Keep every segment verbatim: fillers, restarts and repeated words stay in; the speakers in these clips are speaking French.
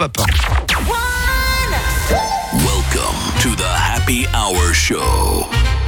hop. Welcome to the Happy Hour Show.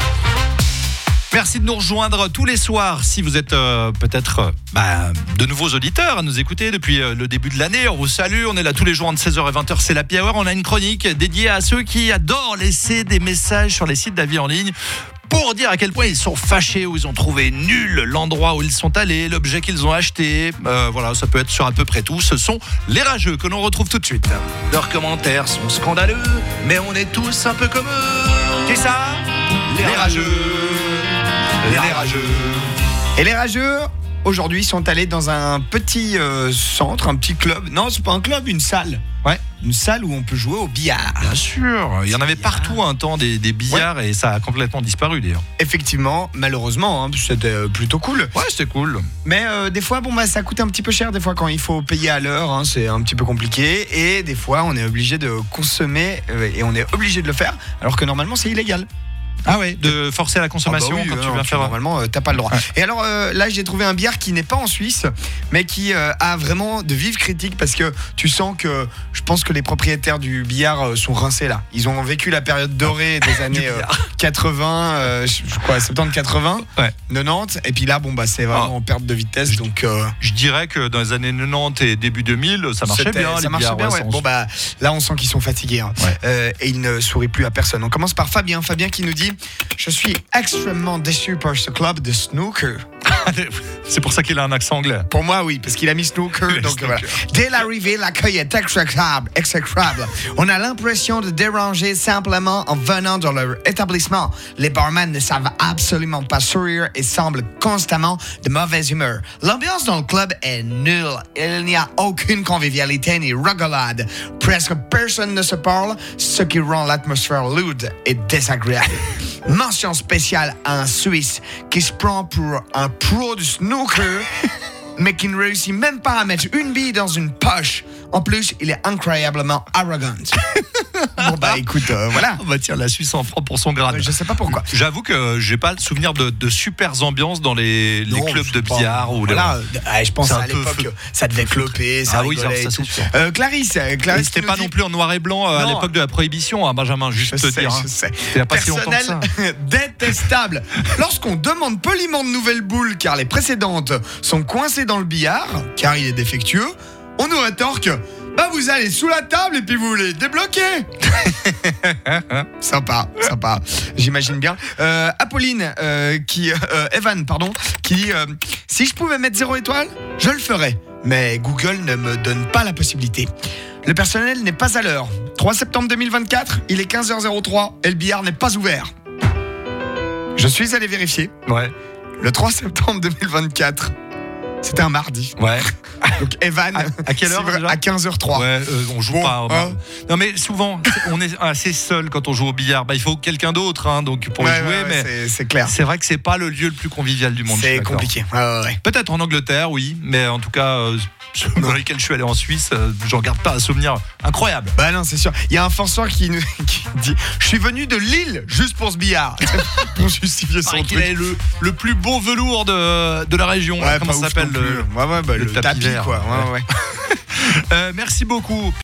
Merci de nous rejoindre tous les soirs. Si vous êtes euh, peut-être euh, bah, de nouveaux auditeurs à nous écouter depuis euh, le début de l'année, on vous salue. On est là tous les jours entre seize heures et vingt heures. C'est l'Happy Hour. On a une chronique dédiée à ceux qui adorent laisser des messages sur les sites d'avis en ligne pour dire à quel point ils sont fâchés ou ils ont trouvé nul l'endroit où ils sont allés, l'objet qu'ils ont acheté. Euh, voilà, ça peut être sur à peu près tout. Ce sont les rageux que l'on retrouve tout de suite. Leurs commentaires sont scandaleux, mais on est tous un peu comme eux. Qui ça ? Les rageux. Les rageux. Et les rageux, aujourd'hui, sont allés dans un petit euh, centre, un petit club. Non, c'est pas un club, une salle. Ouais. Une salle où on peut jouer au billard. Bien sûr. Il y en avait partout un temps des, des billards ouais. Et ça a complètement disparu d'ailleurs. Effectivement, malheureusement, hein, c'était plutôt cool. Ouais, c'était cool. Mais euh, des fois, bon bah, ça coûte un petit peu cher. Des fois, quand il faut payer à l'heure, hein, c'est un petit peu compliqué. Et des fois, on est obligé de consommer euh, et on est obligé de le faire, alors que normalement, c'est illégal. Ah ouais, de forcer à la consommation ah bah oui, quand euh, tu viens faire. Normalement, euh, t'as pas le droit. Ouais. Et alors euh, là, j'ai trouvé un billard qui n'est pas en Suisse, mais qui euh, a vraiment de vives critiques parce que tu sens que je pense que les propriétaires du billard euh, sont rincés là. Ils ont vécu la période dorée des années euh, quatre-vingts, euh, je crois soixante-dix quatre-vingts, ouais. quatre-vingt-dix, et puis là, bon bah c'est vraiment oh. en perte de vitesse. Je, donc euh, je dirais que dans les années quatre-vingt-dix et début deux mille, ça marchait bien. Ça les marchait billards, bien. Ouais, Ouais. Bon bah là, on sent qu'ils sont fatigués hein. ouais. euh, et ils ne sourient plus à personne. On commence par Fabien, Fabien qui nous dit: je suis extrêmement déçu par ce club de snooker. C'est pour ça qu'il a un accent anglais. Pour moi, oui, parce qu'il a mis snooker. Donc snooker. Voilà. Dès l'arrivée, l'accueil est exécrable, exécrable. On a l'impression de déranger simplement en venant dans leur établissement. Les barman ne savent absolument pas sourire et semblent constamment de mauvaise humeur. L'ambiance dans le club est nulle. Il n'y a aucune convivialité ni rigolade. Presque personne ne se parle, ce qui rend l'atmosphère lourde et désagréable. Mention spéciale à un Suisse qui se prend pour un pro du snooker, mais qui ne réussit même pas à mettre une bille dans une poche. En plus, il est incroyablement arrogant. Bon bah écoute, euh, voilà. On va tirer la Suisse en franc pour son grade. Je sais pas pourquoi. J'avoue que j'ai pas le souvenir de, de super ambiances dans les, les non, clubs de billard ou voilà. les... ah, je pense à l'époque feu. Ça devait cloper, ça ah oui, ça, ça, et tout. C'est sûr. Euh, Clarisse, Clarisse c'était pas dit... non plus en noir et blanc euh, à l'époque de la prohibition, hein, Benjamin. Juste je te sais, dire. Je sais. C'était il y a pas si longtemps que ça. Détestable. Lorsqu'on demande poliment de nouvelles boules, car les précédentes sont coincées dans le billard, car il est défectueux, on nous rétorque: bah vous allez sous la table et puis vous les débloquez. Sympa, sympa. J'imagine bien. Euh, Apolline, euh, qui, euh, Evan, pardon, qui dit euh, si je pouvais mettre zéro étoile, je le ferais. Mais Google ne me donne pas la possibilité. Le personnel n'est pas à l'heure. trois septembre deux mille vingt-quatre, il est quinze heures trois et le billard n'est pas ouvert. Je suis allé vérifier. Ouais. Le trois septembre deux mille vingt-quatre. C'était un mardi. Ouais. Donc Evan, à, à quelle heure déjà ? À quinze heures trois. Ouais, euh, on joue bon, pas. Hein. Non mais souvent, on est assez seul quand on joue au billard. Bah, il faut quelqu'un d'autre, hein, donc pour ouais, y jouer. Ouais, mais c'est, c'est clair. C'est vrai que c'est pas le lieu le plus convivial du monde. C'est compliqué. Ouais, ouais. Peut-être en Angleterre, oui, mais en tout cas, euh, dans lesquels je suis allé en Suisse, euh, j'en garde pas un souvenir incroyable. Bah non, c'est sûr. Il y a un forceur qui, nous, qui dit: je suis venu de Lille juste pour ce billard. Pour justifier son truc. Il est le, le plus beau velours de, de la région. Ouais, là, comment ça s'appelle le, ouais, ouais, bah, le, le tapis, tapis vert, quoi. Ouais, ouais. euh, merci beaucoup.